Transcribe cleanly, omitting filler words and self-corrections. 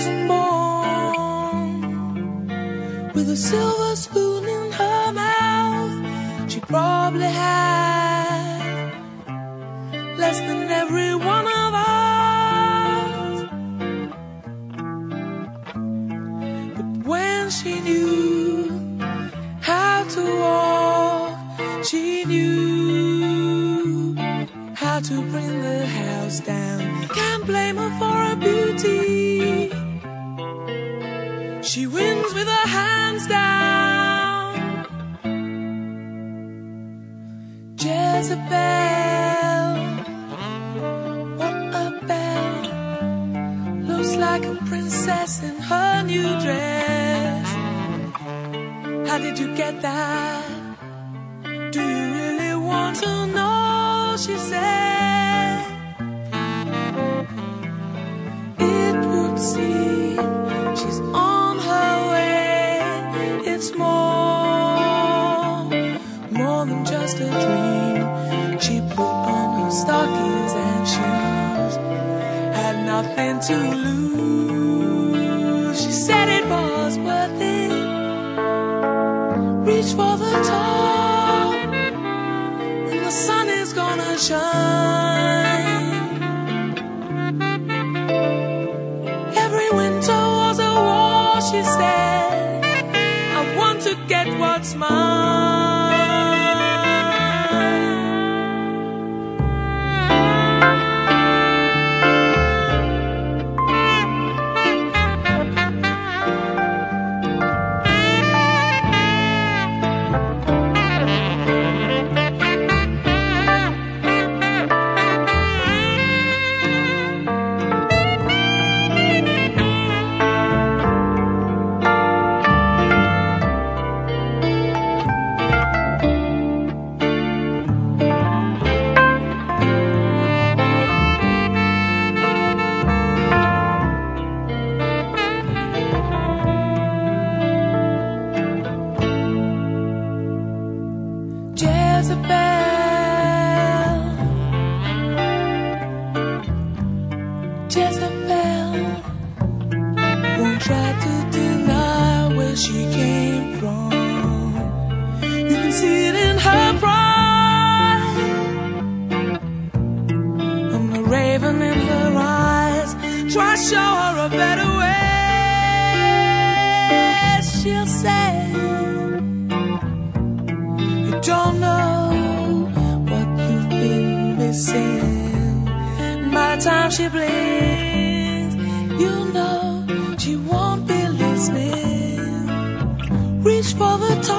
wasn't born with a silver spoon in her mouth. She probably had less than every one of us. But when she knew how to walk, she knew how to bring the house down. Can't blame her for her beauty. She wins with her hands down. Jezebel, what a belle. Looks like a princess in her new dress. How did you get that? Do you really want to know? She said, it would seem she's on her way. It's more than just a dream. She put on her stockings and shoes, had nothing to lose. She said it was worth it. Reach for the top, and the sun is gonna shine. Every winter was a war, she said. I want to get what's mine. Jezebel won't try to deny where she came from. You can see it in her pride, and the raven in her eyes. Try to show her a better way. She'll say, you don't know what you've been missing. By the time she blinks, you'll know she won't be listening. Reach for the top.